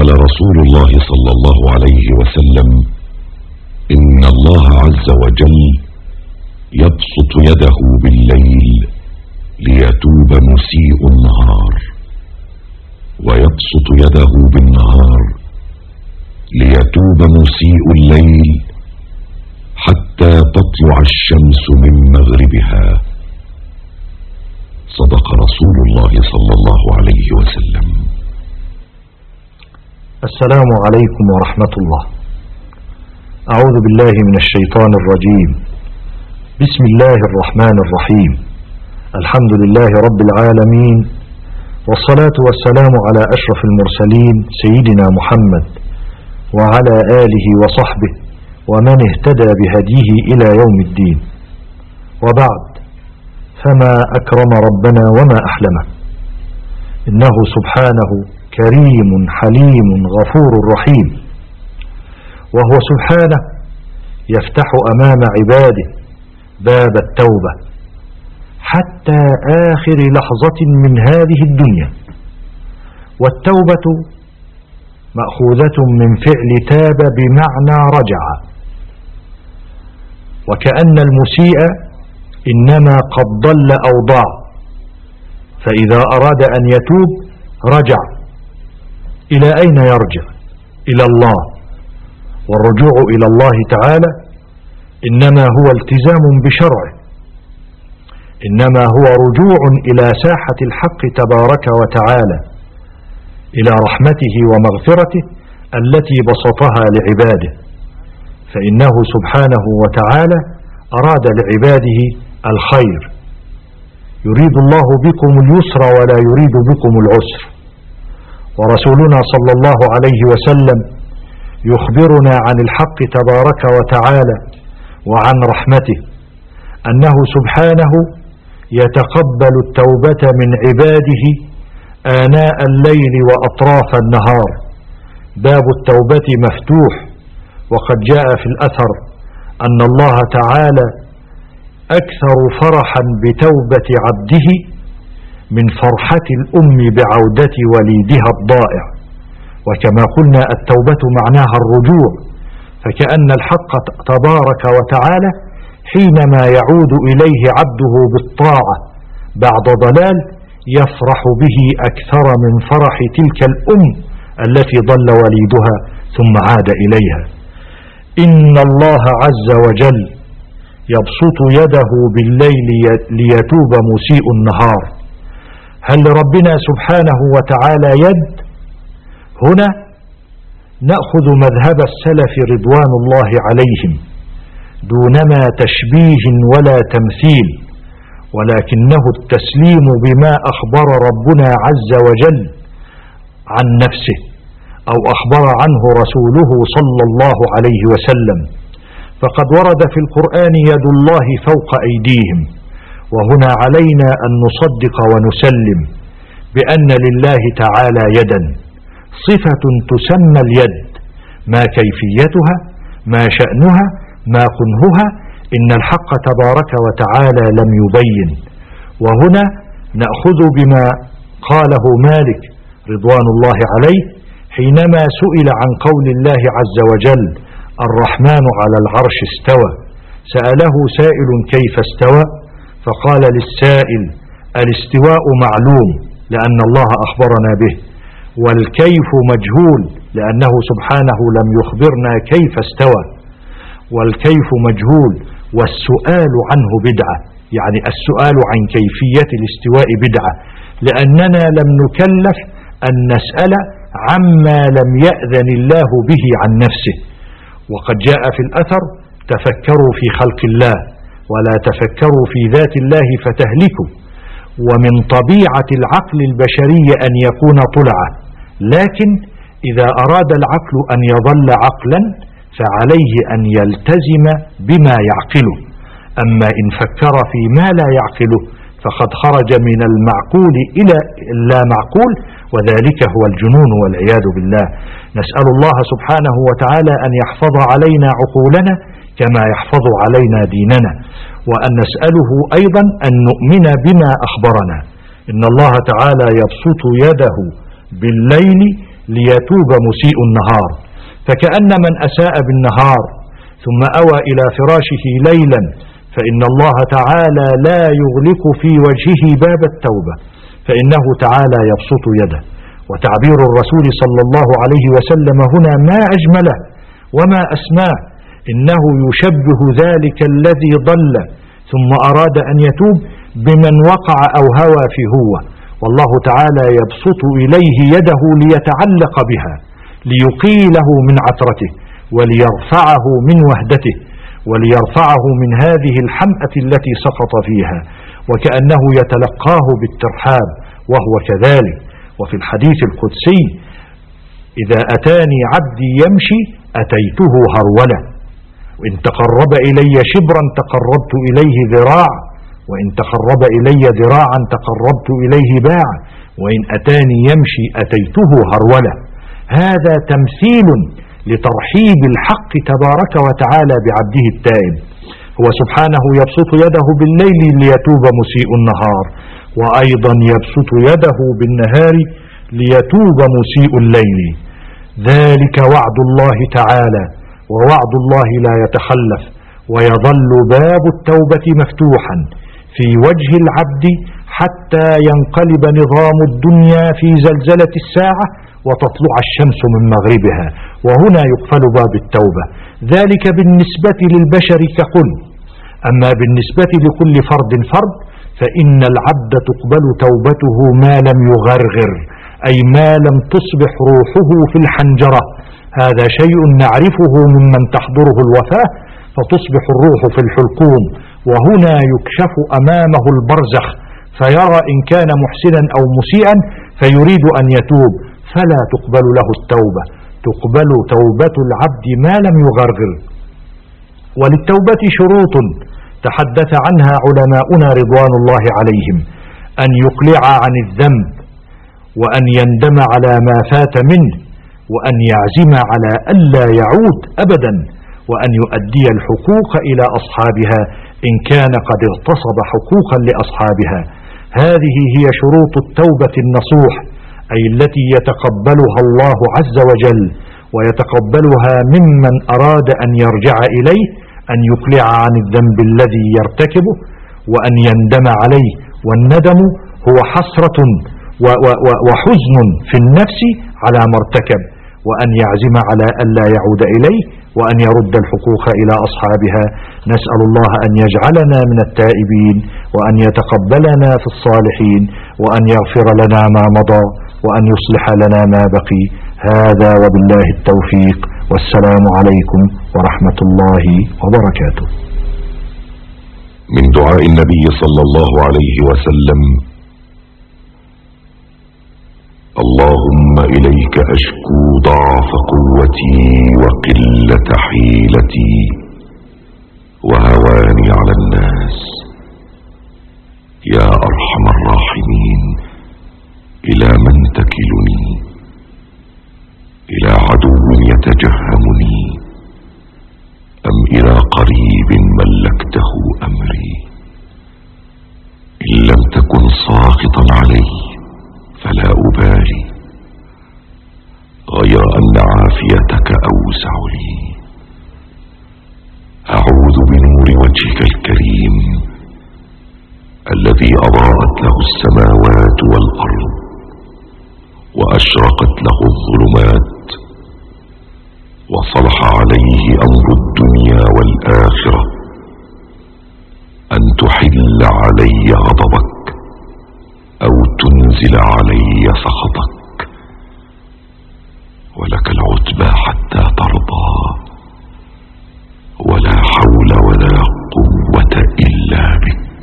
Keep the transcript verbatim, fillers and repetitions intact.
قال رسول الله صلى الله عليه وسلم: إن الله عز وجل يبسط يده بالليل ليتوب مسيء النهار، ويبسط يده بالنهار ليتوب مسيء الليل حتى تطلع الشمس من مغربها. صدق رسول الله صلى الله عليه وسلم. السلام عليكم ورحمة الله. أعوذ بالله من الشيطان الرجيم. بسم الله الرحمن الرحيم. الحمد لله رب العالمين، والصلاة والسلام على أشرف المرسلين سيدنا محمد وعلى آله وصحبه ومن اهتدى بهديه إلى يوم الدين. وبعد، فما أكرم ربنا وما أحلمه، إنه سبحانه كريم حليم غفور رحيم، وهو سبحانه يفتح أمام عباده باب التوبة حتى آخر لحظة من هذه الدنيا. والتوبة مأخوذة من فعل تاب بمعنى رجع، وكأن المسيء إنما قد ضل أو ضاع، فإذا أراد أن يتوب رجع. إلى أين يرجع؟ إلى الله. والرجوع إلى الله تعالى إنما هو التزام بشرعه، إنما هو رجوع إلى ساحة الحق تبارك وتعالى، إلى رحمته ومغفرته التي بسطها لعباده، فإنه سبحانه وتعالى أراد لعباده الخير. يريد الله بكم اليسر ولا يريد بكم العسر. ورسولنا صلى الله عليه وسلم يخبرنا عن الحق تبارك وتعالى وعن رحمته، أنه سبحانه يتقبل التوبة من عباده آناء الليل وأطراف النهار. باب التوبة مفتوح، وقد جاء في الأثر أن الله تعالى أكثر فرحا بتوبة عبده من فرحة الأم بعودة وليدها الضائع. وكما قلنا التوبة معناها الرجوع، فكأن الحق تبارك وتعالى حينما يعود إليه عبده بالطاعة بعد ضلال يفرح به أكثر من فرح تلك الأم التي ضل وليدها ثم عاد إليها. إن الله عز وجل يبسط يده بالليل ليتوب مسيء النهار. هل لربنا سبحانه وتعالى يد؟ هنا نأخذ مذهب السلف رضوان الله عليهم دونما تشبيه ولا تمثيل، ولكنه التسليم بما أخبر ربنا عز وجل عن نفسه أو أخبر عنه رسوله صلى الله عليه وسلم. فقد ورد في القرآن يد الله فوق أيديهم، وهنا علينا أن نصدق ونسلم بأن لله تعالى يدا، صفة تسمى اليد، ما كيفيتها، ما شأنها، ما كنهها، إن الحق تبارك وتعالى لم يبين. وهنا نأخذ بما قاله مالك رضوان الله عليه حينما سئل عن قول الله عز وجل: الرحمن على العرش استوى. سأله سائل: كيف استوى؟ فقال للسائل: الاستواء معلوم لأن الله أخبرنا به، والكيف مجهول لأنه سبحانه لم يخبرنا كيف استوى، والكيف مجهول، والسؤال عنه بدعة، يعني السؤال عن كيفية الاستواء بدعة، لأننا لم نكلف أن نسأل عما لم يأذن الله به عن نفسه. وقد جاء في الأثر: تفكروا في خلق الله ولا تفكروا في ذات الله فتهلكوا. ومن طبيعة العقل البشري أن يكون طلعة، لكن إذا أراد العقل أن يظل عقلا فعليه أن يلتزم بما يعقله. أما إن فكر فيما لا يعقله فقد خرج من المعقول إلى اللا معقول، وذلك هو الجنون والعياذ بالله. نسأل الله سبحانه وتعالى أن يحفظ علينا عقولنا كما يحفظ علينا ديننا، وأن نسأله أيضا أن نؤمن بما أخبرنا. إن الله تعالى يبسط يده بالليل ليتوب مسيء النهار. فكأن من أساء بالنهار ثم أوى إلى فراشه ليلا فإن الله تعالى لا يغلق في وجهه باب التوبة، فإنه تعالى يبسط يده. وتعبير الرسول صلى الله عليه وسلم هنا ما أجمله وما أسماه، إنه يشبه ذلك الذي ضل ثم أراد أن يتوب بمن وقع أو هوى في هوة، والله تعالى يبسط إليه يده ليتعلق بها ليقيله من عثرته وليرفعه من وهدته وليرفعه من هذه الحمأة التي سقط فيها، وكأنه يتلقاه بالترحاب وهو كذلك. وفي الحديث القدسي: إذا أتاني عبدي يمشي أتيته هرولة، وإن تقرب إلي شبرا تقربت إليه ذراعا، وإن تقرب إلي ذراعا تقربت إليه باعا، وإن أتاني يمشي أتيته هرولة. هذا تمثيل لترحيب الحق تبارك وتعالى بعبده التائب. هو سبحانه يبسط يده بالليل ليتوب مسيء النهار، وأيضا يبسط يده بالنهار ليتوب مسيء الليل. ذلك وعد الله تعالى، ووعد الله لا يتخلف، ويظل باب التوبة مفتوحا في وجه العبد حتى ينقلب نظام الدنيا في زلزلة الساعة وتطلع الشمس من مغربها، وهنا يقفل باب التوبة. ذلك بالنسبة للبشر ككل، أما بالنسبة لكل فرد فرد فإن العبد تقبل توبته ما لم يغرغر، أي ما لم تصبح روحه في الحنجرة. هذا شيء نعرفه ممن تحضره الوفاة، فتصبح الروح في الحلقوم، وهنا يكشف أمامه البرزخ فيرى إن كان محسنا أو مسيئا فيريد أن يتوب، فلا تقبل له التوبة، تقبل توبة العبد ما لم يغرغر. وللتوبة شروط تحدث عنها علماؤنا رضوان الله عليهم: أن يقلع عن الذنب، وأن يندم على ما فات منه، وأن يعزم على ألا يعود أبدا، وأن يؤدي الحقوق إلى أصحابها إن كان قد اغتصب حقوقا لأصحابها. هذه هي شروط التوبة النصوح، أي التي يتقبلها الله عز وجل، ويتقبلها ممن أراد أن يرجع إليه: أن يقلع عن الذنب الذي يرتكبه، وأن يندم عليه، والندم هو حسرة وحزن في النفس على ما ارتكب، وأن يعزم على ألا يعود إليه، وأن يرد الحقوق إلى أصحابها. نسأل الله أن يجعلنا من التائبين، وأن يتقبلنا في الصالحين، وأن يغفر لنا ما مضى، وأن يصلح لنا ما بقي. هذا وبالله التوفيق، والسلام عليكم ورحمة الله وبركاته. من دعاء النبي صلى الله عليه وسلم: اللهم إليك أشكو ضعف قوتي وقلة حيلتي وهواني على الناس. يا أرحم الراحمين، إلى من تكلني؟ إلى عدو يتجهمني، أم إلى قريب ملكته أمري؟ إن لم تكن ساخطا علي فلا أبالي، غير أن عافيتك أوسع لي. أعوذ بنور وجهك الكريم الذي أضاءت له السماوات والأرض وأشرقت له الظلمات وصلح عليه أمر الدنيا والآخرة، أن تحل علي غضبك أو تنزل علي سخطك، ولك العتبى حتى ترضى، ولا حول ولا قوة إلا بك.